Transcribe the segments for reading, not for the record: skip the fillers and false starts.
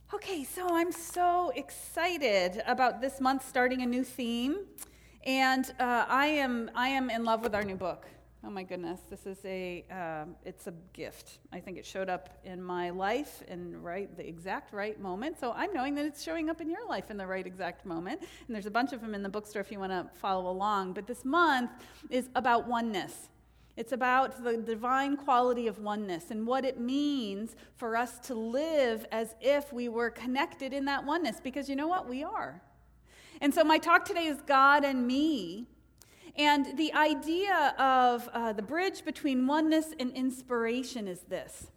Okay, so I'm so excited about this month starting a new theme, and I am in love with our new book. Oh my goodness, this is it's a gift. I think it showed up in my life in the exact right moment. So I'm knowing that it's showing up in your life in the right exact moment. And there's a bunch of them in the bookstore if you want to follow along. But this month is about oneness. It's about the divine quality of oneness and what it means for us to live as if we were connected in that oneness, because you know what? We are. And so my talk today is God and me, and the idea of the bridge between oneness and inspiration is this.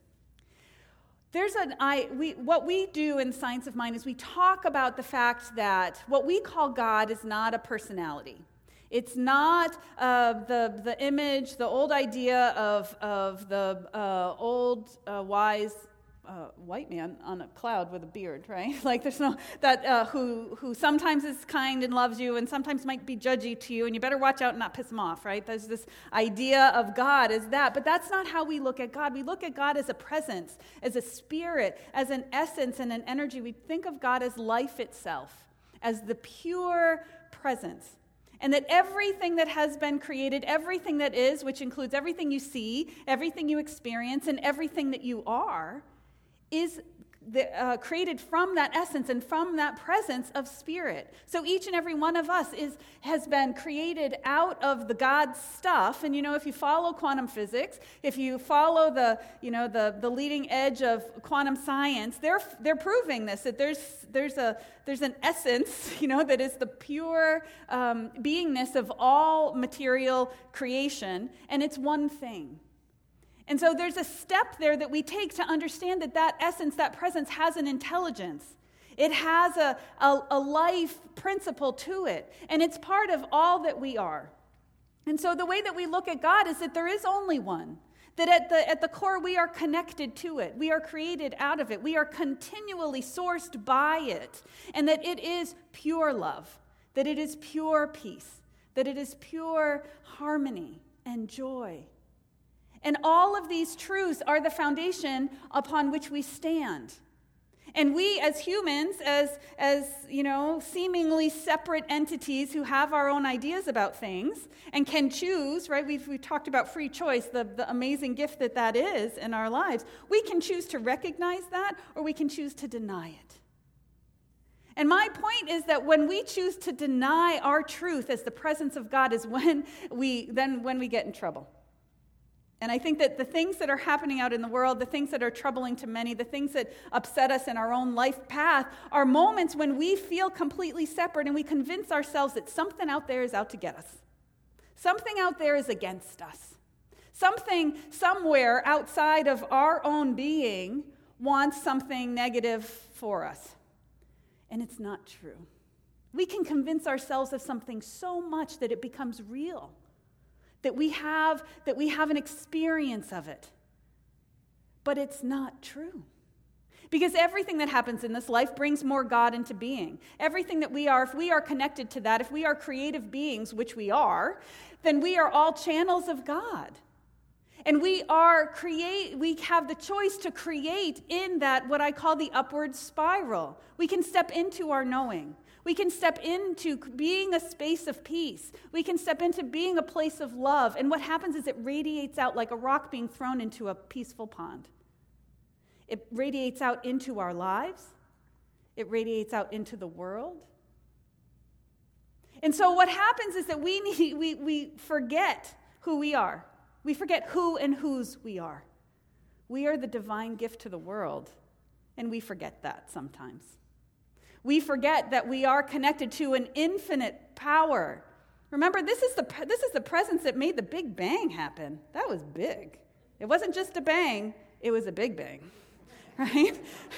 What we do in Science of Mind is we talk about the fact that what we call God is not a personality. It's not the image, the old idea of the old wise white man on a cloud with a beard, right? Like there's no that who sometimes is kind and loves you, and sometimes might be judgy to you, and you better watch out and not piss him off, right? There's this idea of God as that, but that's not how we look at God. We look at God as a presence, as a spirit, as an essence and an energy. We think of God as life itself, as the pure presence. And that everything that has been created, everything that is, which includes everything you see, everything you experience, and everything that you are, is created from that essence and from that presence of spirit. So each and every one of us has been created out of the God stuff. And if you follow quantum physics, if you follow the leading edge of quantum science, they're proving this, that there's an essence, that is the pure beingness of all material creation, and it's one thing. And so there's a step there that we take to understand that essence, that presence has an intelligence. It has a life principle to it, and it's part of all that we are. And so the way that we look at God is that there is only one, that at the core we are connected to it. We are created out of it. We are continually sourced by it, and that it is pure love, that it is pure peace, that it is pure harmony and joy. And all of these truths are the foundation upon which we stand. And we as humans, as seemingly separate entities who have our own ideas about things and can choose, right? We've talked about free choice, the amazing gift that is in our lives. We can choose to recognize that, or we can choose to deny it. And my point is that when we choose to deny our truth as the presence of God is when we get in trouble. And I think that the things that are happening out in the world, the things that are troubling to many, the things that upset us in our own life path are moments when we feel completely separate and we convince ourselves that something out there is out to get us. Something out there is against us. Something somewhere outside of our own being wants something negative for us. And it's not true. We can convince ourselves of something so much that it becomes real. That we have an experience of it. But it's not true. Because everything that happens in this life brings more God into being. Everything that we are, if we are connected to that, if we are creative beings, which we are, then we are all channels of God. And we have the choice to create in that what I call the upward spiral. We can step into our knowing. We can step into being a space of peace. We can step into being a place of love. And what happens is it radiates out like a rock being thrown into a peaceful pond. It radiates out into our lives. It radiates out into the world. And so what happens is that we forget who we are. We forget who and whose we are. We are the divine gift to the world, and we forget that sometimes. We forget that we are connected to an infinite power. Remember, this is the presence that made the Big Bang happen. That was big. It wasn't just a bang, it was a big bang, right?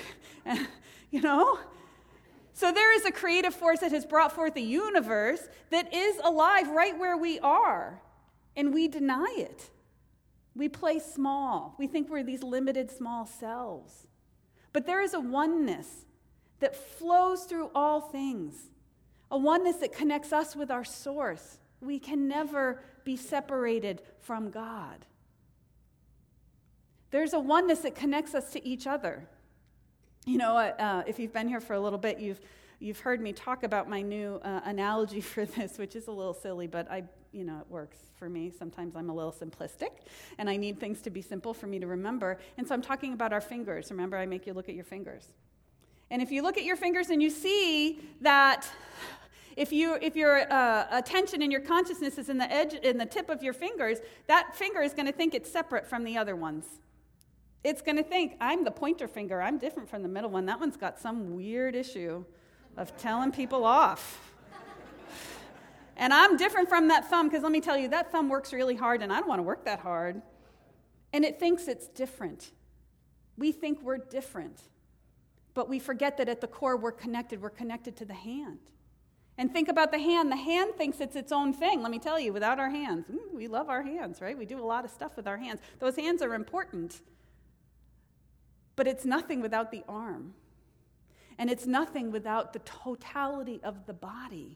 So there is a creative force that has brought forth a universe that is alive right where we are, and we deny it. We play small. We think we're these limited small selves. But there is a oneness that flows through all things, a oneness that connects us with our source. We can never be separated from God. There's a oneness that connects us to each other. If you've been here for a little bit, you've heard me talk about my new analogy for this, which is a little silly, but it works for me. Sometimes I'm a little simplistic, and I need things to be simple for me to remember. And so I'm talking about our fingers. Remember, I make you look at your fingers. And if you look at your fingers and you see that if your attention and your consciousness is in the tip of your fingers, that finger is going to think it's separate from the other ones. It's going to think, I'm the pointer finger. I'm different from the middle one. That one's got some weird issue of telling people off. And I'm different from that thumb, because let me tell you, that thumb works really hard, and I don't want to work that hard. And it thinks it's different. We think we're different. But we forget that at the core we're connected. We're connected to the hand. And think about the hand. The hand thinks it's its own thing. Let me tell you, without our hands, we love our hands, right? We do a lot of stuff with our hands. Those hands are important. But it's nothing without the arm. And it's nothing without the totality of the body.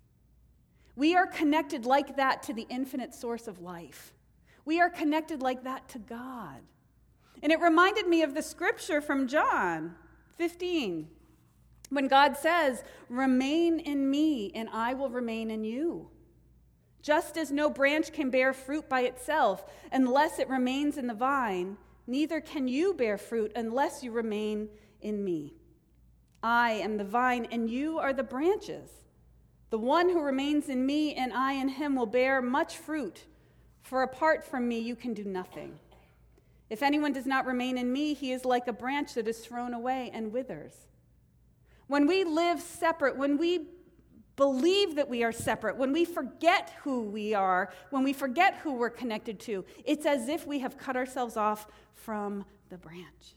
We are connected like that to the infinite source of life. We are connected like that to God. And it reminded me of the scripture from John 15, when God says, "Remain in me, and I will remain in you. Just as no branch can bear fruit by itself unless it remains in the vine, neither can you bear fruit unless you remain in me. I am the vine, and you are the branches. The one who remains in me and I in him will bear much fruit, for apart from me you can do nothing. If anyone does not remain in me, he is like a branch that is thrown away and withers." When we live separate, when we believe that we are separate, when we forget who we are, when we forget who we're connected to, it's as if we have cut ourselves off from the branch.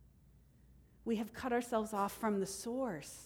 We have cut ourselves off from the source.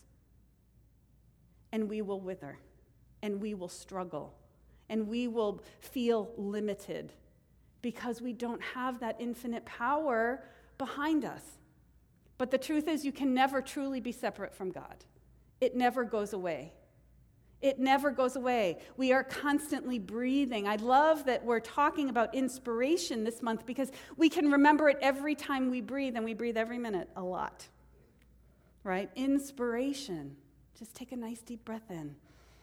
And we will wither, and we will struggle, and we will feel limited because we don't have that infinite power behind us. But the truth is, you can never truly be separate from God. It never goes away. It never goes away. We are constantly breathing. I love that we're talking about inspiration this month, because we can remember it every time we breathe, and we breathe every minute a lot, right? Inspiration. Just take a nice deep breath in.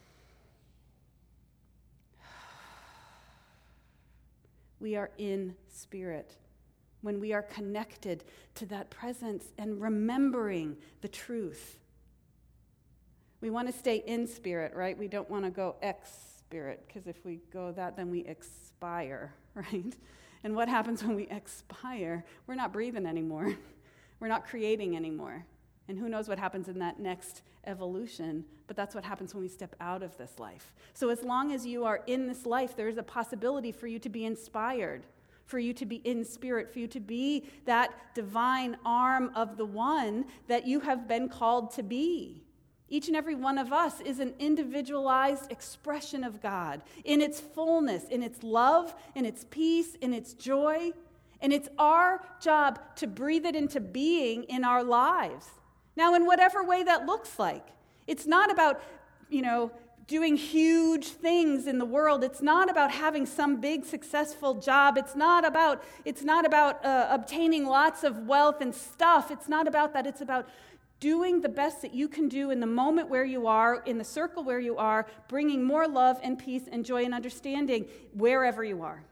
We are in spirit when we are connected to that presence and remembering the truth. We want to stay in spirit, right? We don't want to go ex-spirit, because if we go that, then we expire, right? And what happens when we expire? We're not breathing anymore. We're not creating anymore. And who knows what happens in that next evolution, but that's what happens when we step out of this life. So as long as you are in this life, there is a possibility for you to be inspired, for you to be in spirit, for you to be that divine arm of the one that you have been called to be. Each and every one of us is an individualized expression of God in its fullness, in its love, in its peace, in its joy. And it's our job to breathe it into being in our lives. Now, in whatever way that looks like. It's not about, doing huge things in the world. It's not about having some big successful job. It's not about obtaining lots of wealth and stuff. It's not about that. It's about doing the best that you can do in the moment where you are, in the circle where you are, bringing more love and peace and joy and understanding wherever you are.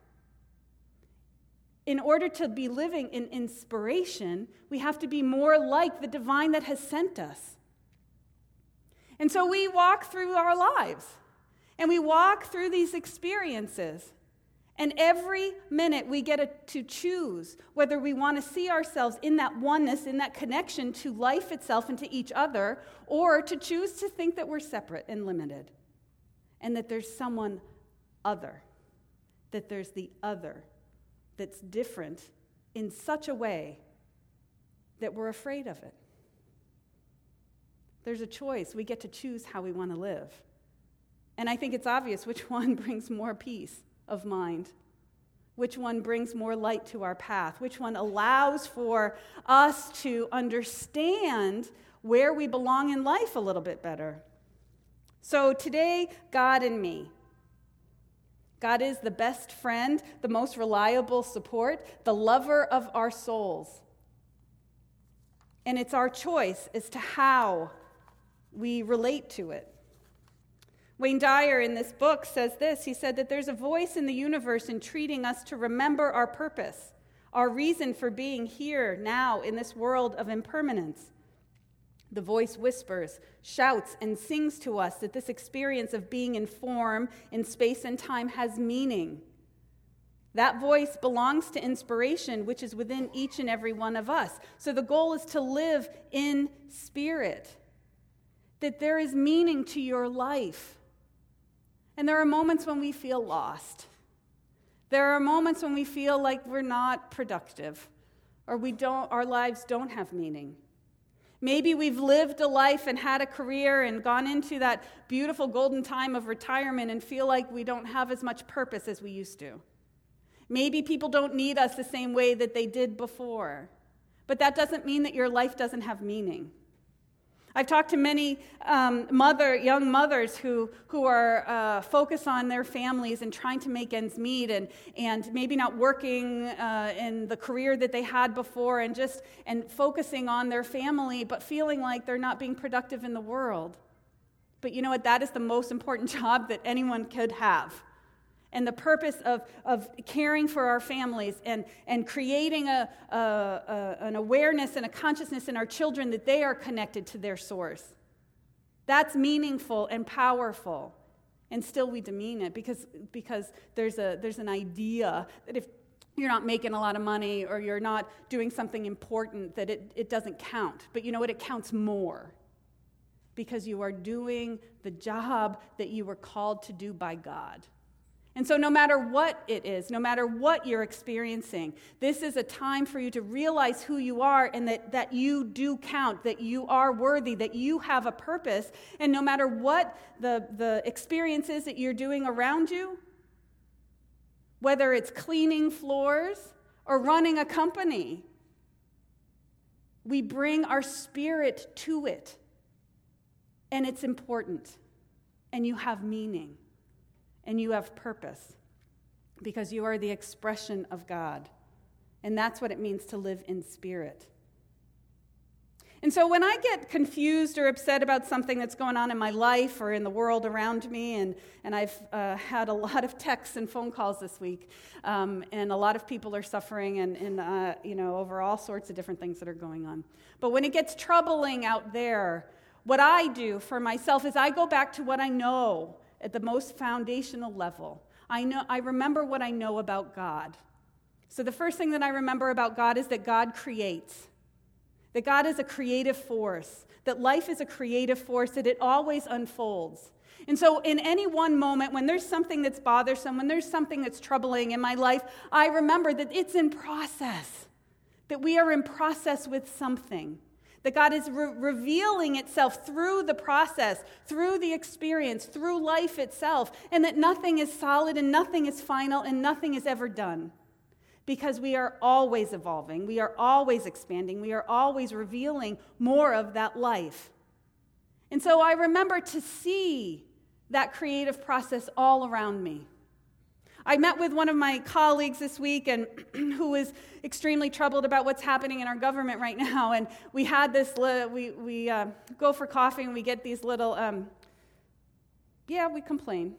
In order to be living in inspiration, we have to be more like the divine that has sent us. And so we walk through our lives, and we walk through these experiences, and every minute we get to choose whether we want to see ourselves in that oneness, in that connection to life itself and to each other, or to choose to think that we're separate and limited, and that there's someone other, that there's the other that's different in such a way that we're afraid of it. There's a choice. We get to choose how we want to live. And I think it's obvious which one brings more peace of mind, which one brings more light to our path, which one allows for us to understand where we belong in life a little bit better. So today, God and me. God is the best friend, the most reliable support, the lover of our souls. And it's our choice as to how we relate to it. Wayne Dyer in this book says this. He said that there's a voice in the universe entreating us to remember our purpose, our reason for being here now in this world of impermanence. The voice whispers, shouts, and sings to us that this experience of being in form in space and time has meaning. That voice belongs to inspiration, which is within each and every one of us. So the goal is to live in spirit, that there is meaning to your life. And there are moments when we feel lost. There are moments when we feel like we're not productive, or our lives don't have meaning. Maybe we've lived a life and had a career and gone into that beautiful golden time of retirement and feel like we don't have as much purpose as we used to. Maybe people don't need us the same way that they did before. But that doesn't mean that your life doesn't have meaning. I've talked to many young mothers who are focused on their families and trying to make ends meet and maybe not working in the career that they had before and focusing on their family, but feeling like they're not being productive in the world. But you know what? That is the most important job that anyone could have. And the purpose of caring for our families and creating an awareness and a consciousness in our children that they are connected to their source. That's meaningful and powerful. And still we demean it because there's an idea that if you're not making a lot of money or you're not doing something important, that it doesn't count. But you know what? It counts more. Because you are doing the job that you were called to do by God. And so no matter what it is, no matter what you're experiencing, this is a time for you to realize who you are and that you do count, that you are worthy, that you have a purpose. And no matter what the experience is that you're doing around you, whether it's cleaning floors or running a company, we bring our spirit to it. And it's important. And you have meaning. And you have purpose because you are the expression of God. And that's what it means to live in spirit. And so when I get confused or upset about something that's going on in my life or in the world around me, and I've had a lot of texts and phone calls this week, and a lot of people are suffering and over all sorts of different things that are going on. But when it gets troubling out there, what I do for myself is I go back to what I know at the most foundational level. I remember what I know about God. So the first thing that I remember about God is that God creates. That God is a creative force. That life is a creative force, that it always unfolds. And so in any one moment, when there's something that's bothersome, when there's something that's troubling in my life, I remember that it's in process. That we are in process with something. That God is revealing itself through the process, through the experience, through life itself, and that nothing is solid and nothing is final and nothing is ever done. Because we are always evolving, we are always expanding, we are always revealing more of that life. And so I remember to see that creative process all around me. I met with one of my colleagues this week and who is extremely troubled about what's happening in our government right now. And we had this, we go for coffee and we get these little, we complain.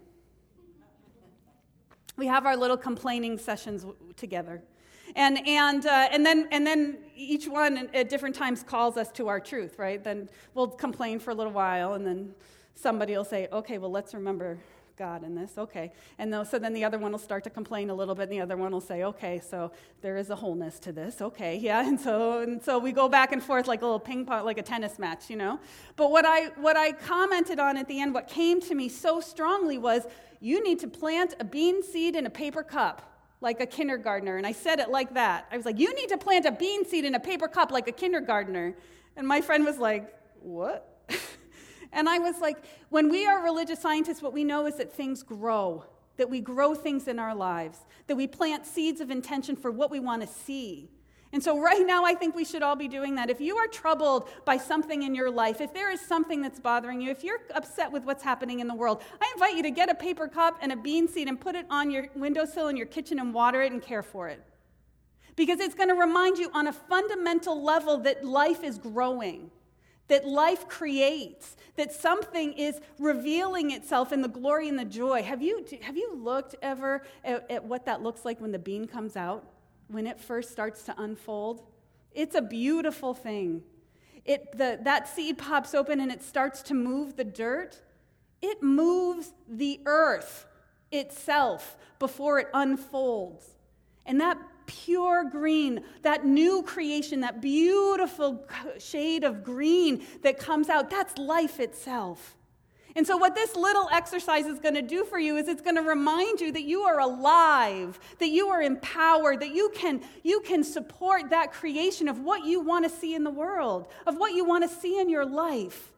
We have our little complaining sessions together. And then each one at different times calls us to our truth, right? Then we'll complain for a little while and then somebody will say, okay, well, let's remember God in this, okay. And so then the other one will start to complain a little bit, and the other one will say, okay, so there is a wholeness to this, okay, yeah. And so we go back and forth like a little ping pong, like a tennis match, you know. But what I commented on at the end, what came to me so strongly was, you need to plant a bean seed in a paper cup like a kindergartner. And I said it like that. I was like, you need to plant a bean seed in a paper cup like a kindergartner. And my friend was like, what? And I was like, when we are religious scientists, what we know is that things grow, that we grow things in our lives, that we plant seeds of intention for what we want to see. And so right now, I think we should all be doing that. If you are troubled by something in your life, if there is something that's bothering you, if you're upset with what's happening in the world, I invite you to get a paper cup and a bean seed and put it on your windowsill in your kitchen and water it and care for it. Because it's going to remind you on a fundamental level that life is growing, that life creates, that something is revealing itself in the glory and the joy. Have you looked ever at what that looks like when the bean comes out, when it first starts to unfold? It's a beautiful thing. That seed pops open and it starts to move the dirt. It moves the earth itself before it unfolds. And that pure green, that new creation, that beautiful shade of green that comes out, that's life itself. And so what this little exercise is going to do for you is it's going to remind you that you are alive, that you are empowered, that you can support that creation of what you want to see in the world, of what you want to see in your life.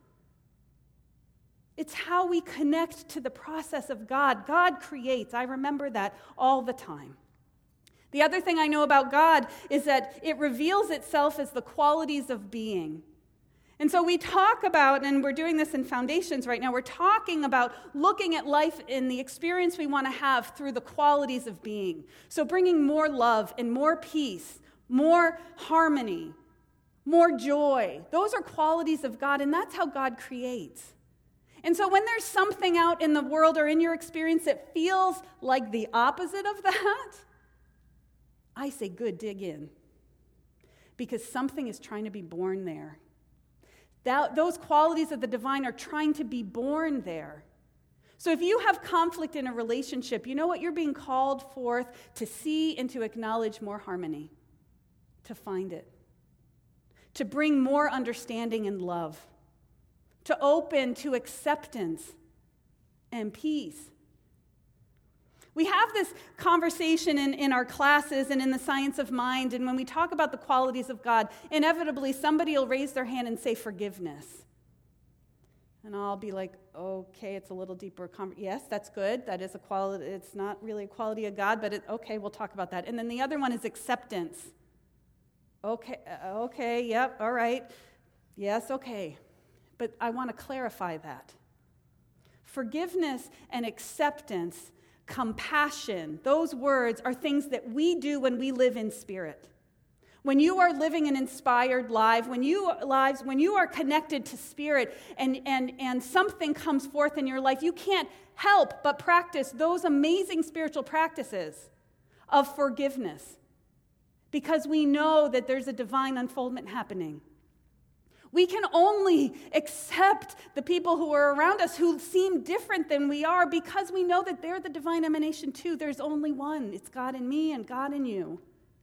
It's how we connect to the process of God. God creates. I remember that all the time. The other thing I know about God is that it reveals itself as the qualities of being. And so we talk about, and we're doing this in Foundations right now, we're talking about looking at life in the experience we want to have through the qualities of being. So bringing more love and more peace, more harmony, more joy. Those are qualities of God, and that's how God creates. And so when there's something out in the world or in your experience that feels like the opposite of that, I say, good, dig in. Because something is trying to be born there. Those qualities of the divine are trying to be born there. So if you have conflict in a relationship, you know what? You're being called forth to see and to acknowledge more harmony, to find it, to bring more understanding and love, to open to acceptance and peace. We have this conversation in our classes and in the science of mind, and when we talk about the qualities of God, inevitably somebody will raise their hand and say forgiveness. And I'll be like, okay, it's a little deeper. Yes, that's good. That is a quality. It's not really a quality of God, but okay, we'll talk about that. And then the other one is acceptance. Okay, yep, all right. Yes, okay. But I want to clarify that. Forgiveness and acceptance, compassion, those words are things that we do when we live in spirit. When you are living an inspired life, when you are connected to spirit and something comes forth in your life, you can't help but practice those amazing spiritual practices of forgiveness because we know that there's a divine unfoldment happening. We can only accept the people who are around us who seem different than we are because we know that they're the divine emanation too. There's only one. It's God in me and God in you.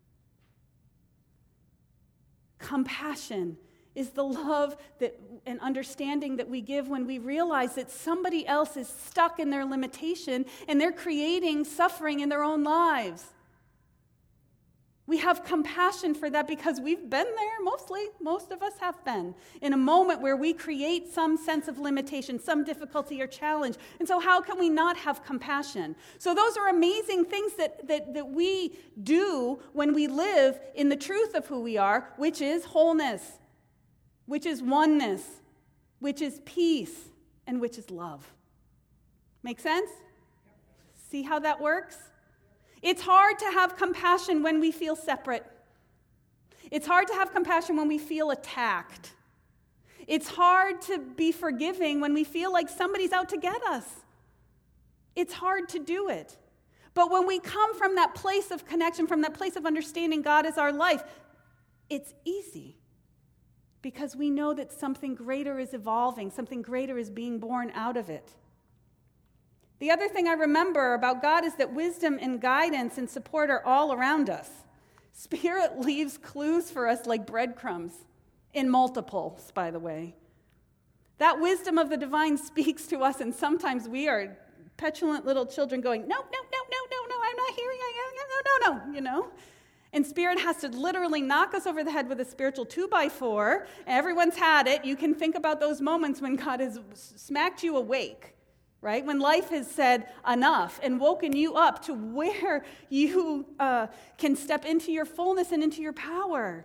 Compassion is the love and understanding that we give when we realize that somebody else is stuck in their limitation and they're creating suffering in their own lives. We have compassion for that because we've been there, most of us have been, in a moment where we create some sense of limitation, some difficulty or challenge. And so how can we not have compassion? So those are amazing things that we do when we live in the truth of who we are, which is wholeness, which is oneness, which is peace, and which is love. Make sense? See how that works? It's hard to have compassion when we feel separate. It's hard to have compassion when we feel attacked. It's hard to be forgiving when we feel like somebody's out to get us. It's hard to do it. But when we come from that place of connection, from that place of understanding God is our life, it's easy because we know that something greater is evolving, something greater is being born out of it. The other thing I remember about God is that wisdom and guidance and support are all around us. Spirit leaves clues for us like breadcrumbs, in multiples, by the way. That wisdom of the divine speaks to us, and sometimes we are petulant little children going, no, I'm not hearing, no, you know. And Spirit has to literally knock us over the head with a spiritual 2x4. Everyone's had it. You can think about those moments when God has smacked you awake. Right? When life has said enough and woken you up to where you can step into your fullness and into your power.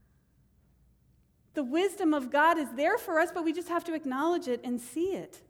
The wisdom of God is there for us, but we just have to acknowledge it and see it.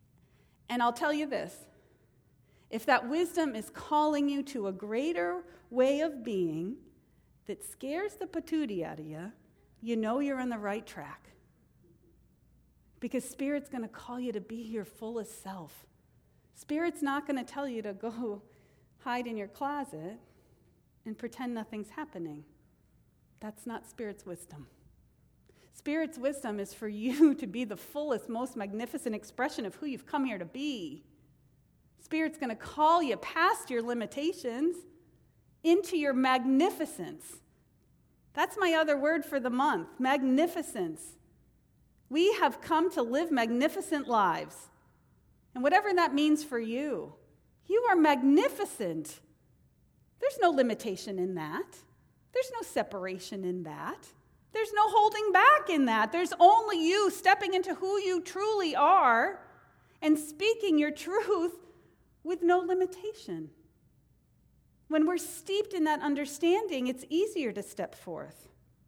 And I'll tell you this. If that wisdom is calling you to a greater way of being that scares the patootie out of you, you know you're on the right track. Because Spirit's going to call you to be your fullest self. Spirit's not going to tell you to go hide in your closet and pretend nothing's happening. That's not Spirit's wisdom. Spirit's wisdom is for you to be the fullest, most magnificent expression of who you've come here to be. Spirit's going to call you past your limitations into your magnificence. That's my other word for the month, magnificence. We have come to live magnificent lives. And whatever that means for you, you are magnificent. There's no limitation in that. There's no separation in that. There's no holding back in that. There's only you stepping into who you truly are and speaking your truth with no limitation. When we're steeped in that understanding, it's easier to step forth.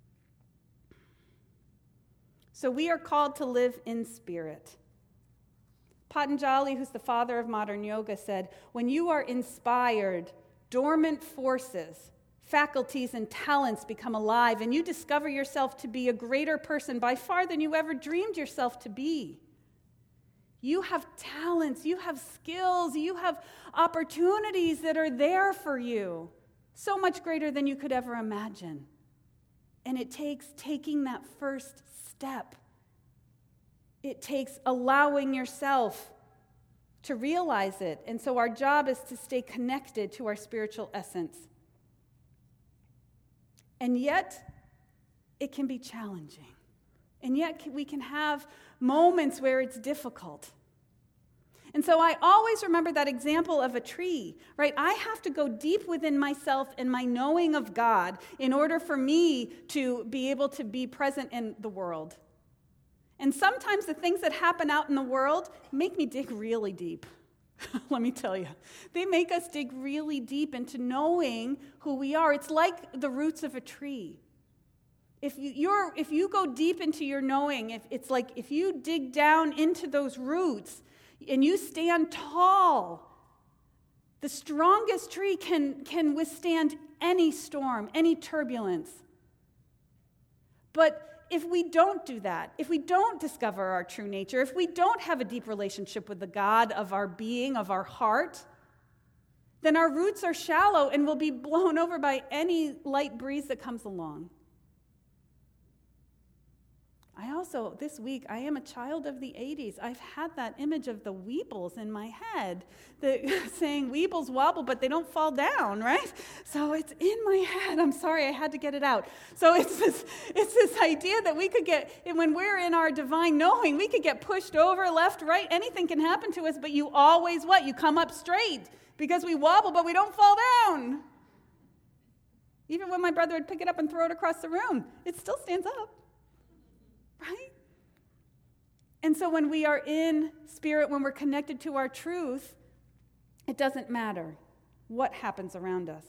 So we are called to live in spirit. Patanjali, who's the father of modern yoga, said, when you are inspired, dormant forces, faculties, and talents become alive, and you discover yourself to be a greater person by far than you ever dreamed yourself to be. You have talents, you have skills, you have opportunities that are there for you, so much greater than you could ever imagine. And it takes taking that first step. It takes allowing yourself to realize it. And so our job is to stay connected to our spiritual essence. And yet, it can be challenging. And yet, we can have moments where it's difficult. And so I always remember that example of a tree, right? I have to go deep within myself and my knowing of God in order for me to be able to be present in the world. And sometimes the things that happen out in the world make me dig really deep. Let me tell you. They make us dig really deep into knowing who we are. It's like the roots of a tree. If you go deep into your knowing, it's like if you dig down into those roots and you stand tall, the strongest tree can withstand any storm, any turbulence. But if we don't do that, if we don't discover our true nature, if we don't have a deep relationship with the God of our being, of our heart, then our roots are shallow and will be blown over by any light breeze that comes along. This week, I am a child of the 80s. I've had that image of the Weebles in my head, saying Weebles wobble, but they don't fall down, right? So it's in my head. I'm sorry, I had to get it out. So it's this idea that we could get, when we're in our divine knowing, we could get pushed over, left, right, anything can happen to us, but you always what? You come up straight, because we wobble, but we don't fall down. Even when my brother would pick it up and throw it across the room, it still stands up. Right? And so when we are in spirit, when we're connected to our truth, it doesn't matter what happens around us.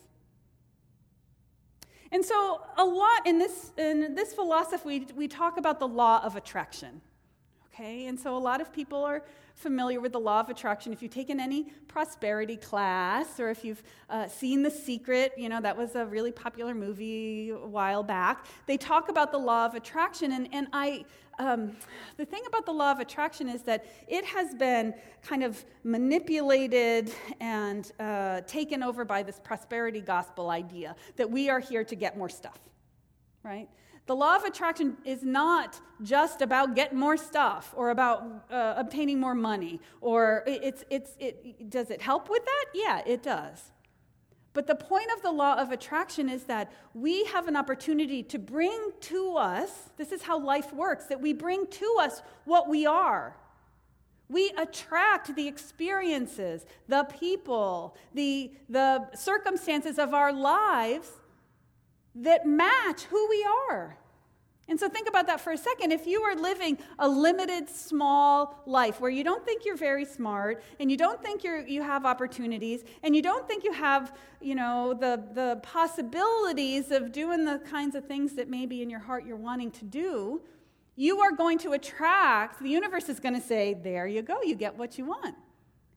And so a lot in this philosophy, we talk about the law of attraction. Okay? And so a lot of people are familiar with the law of attraction. If you've taken any prosperity class, or if you've seen The Secret, that was a really popular movie a while back, they talk about the law of attraction. And the thing about the law of attraction is that it has been kind of manipulated and taken over by this prosperity gospel idea that we are here to get more stuff, right? The law of attraction is not just about getting more stuff or about obtaining more money. Or does it help with that? Yeah, it does. But the point of the law of attraction is that we have an opportunity to bring to us, this is how life works, that we bring to us what we are. We attract the experiences, the people, the circumstances of our lives that match who we are. And so think about that for a second. If you are living a limited, small life where you don't think you're very smart, and you don't think you have opportunities, and you don't think you have, the possibilities of doing the kinds of things that maybe in your heart you're wanting to do, you are going to attract, the universe is going to say, there you go, you get what you want.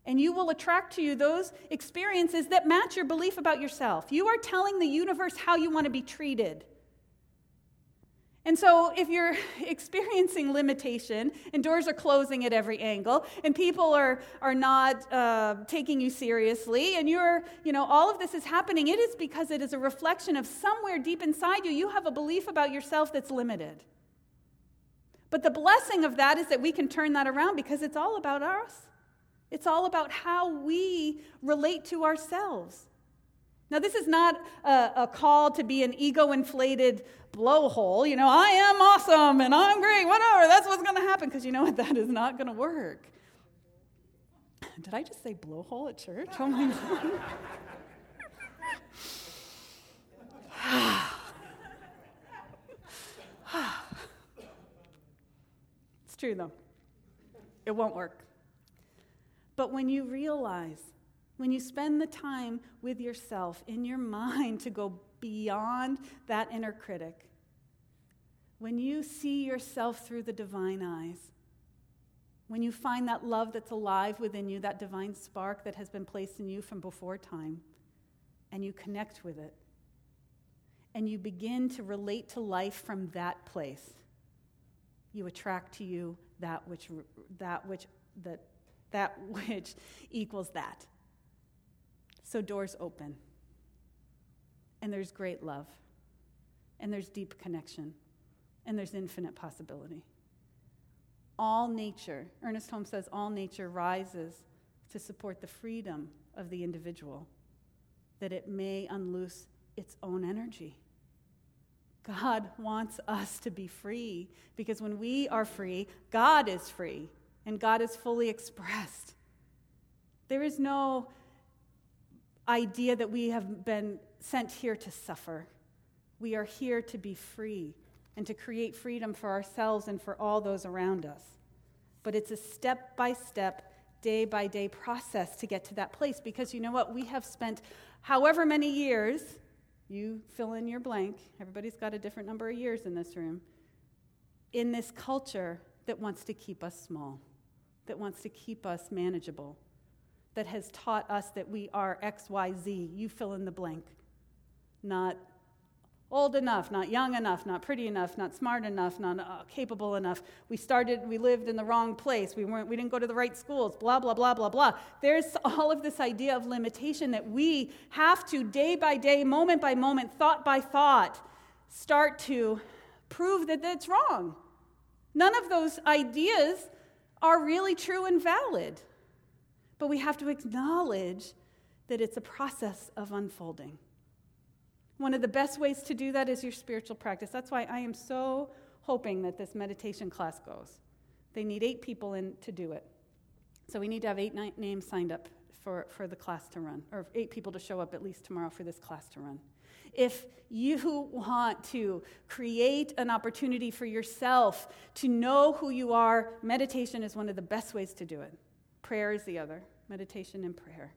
And you will attract to you those experiences that match your belief about yourself. You are telling the universe how you want to be treated. And so if you're experiencing limitation and doors are closing at every angle and people are not taking you seriously and all of this is happening, it is because it is a reflection of somewhere deep inside you, you have a belief about yourself that's limited. But the blessing of that is that we can turn that around because it's all about us. It's all about how we relate to ourselves. Now, this is not a call to be an ego-inflated blowhole. I am awesome and I'm great, whatever. That's what's going to happen. Because you know what? That is not going to work. Did I just say blowhole at church? Oh, my God. It's true, though. It won't work. But when you realize, when you spend the time with yourself in your mind to go beyond that inner critic, when you see yourself through the divine eyes, when you find that love that's alive within you, that divine spark that has been placed in you from before time, and you connect with it, and you begin to relate to life from that place, you attract to you that which equals that. So doors open, and there's great love, and there's deep connection, and there's infinite possibility. All nature, Ernest Holmes says, all nature rises to support the freedom of the individual, that it may unloose its own energy. God wants us to be free, because when we are free, God is free, and God is fully expressed. There is no idea that we have been sent here to suffer. We are here to be free and to create freedom for ourselves and for all those around us. But it's a step-by-step, day-by-day process to get to that place, because you know what? We have spent however many years, you fill in your blank, everybody's got a different number of years in this room, in this culture that wants to keep us small, that wants to keep us manageable, that has taught us that we are X, Y, Z. You fill in the blank. Not old enough, not young enough, not pretty enough, not smart enough, not capable enough. We lived in the wrong place. We didn't go to the right schools, blah, blah, blah, blah, blah. There's all of this idea of limitation that we have to, day by day, moment by moment, thought by thought, start to prove that it's wrong. None of those ideas are really true and valid. But we have to acknowledge that it's a process of unfolding. One of the best ways to do that is your spiritual practice. That's why I am so hoping that this meditation class goes. They need 8 people in to do it. So we need to have 8 names signed up for the class to run, or 8 people to show up at least tomorrow for this class to run. If you want to create an opportunity for yourself to know who you are, meditation is one of the best ways to do it. Prayer is the other. Meditation and prayer.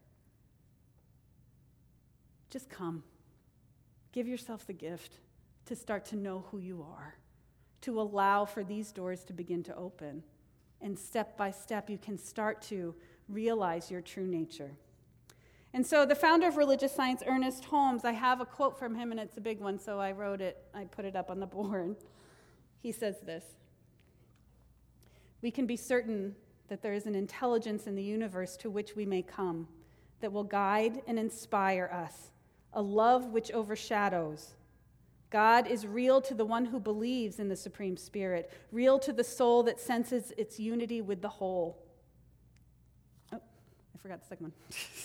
Just come. Give yourself the gift to start to know who you are, to allow for these doors to begin to open. And step by step, you can start to realize your true nature. And so the founder of religious science, Ernest Holmes, I have a quote from him, and it's a big one, so I wrote it. I put it up on the board. He says this: "We can be certain that there is an intelligence in the universe to which we may come, that will guide and inspire us, a love which overshadows. God is real to the one who believes in the Supreme Spirit, real to the soul that senses its unity with the whole." Oh, I forgot the second one.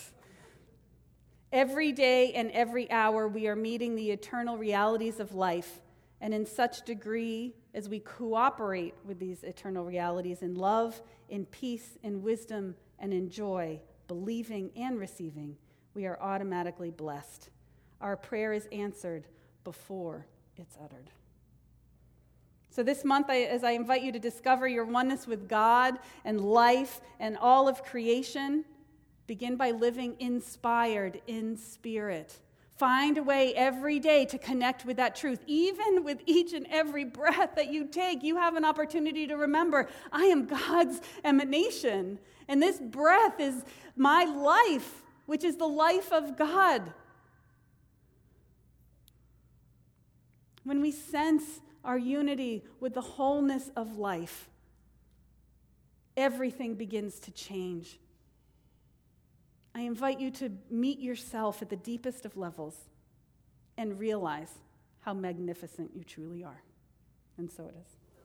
"Every day and every hour we are meeting the eternal realities of life, and in such degree as we cooperate with these eternal realities in love, in peace, in wisdom, and in joy, believing and receiving, we are automatically blessed. Our prayer is answered before it's uttered." So this month, as I invite you to discover your oneness with God and life and all of creation, begin by living inspired in spirit, Find a way every day to connect with that truth. Even with each and every breath that you take, you have an opportunity to remember, I am God's emanation, and this breath is my life, which is the life of God. When we sense our unity with the wholeness of life, everything begins to change. I invite you to meet yourself at the deepest of levels and realize how magnificent you truly are. And so it is.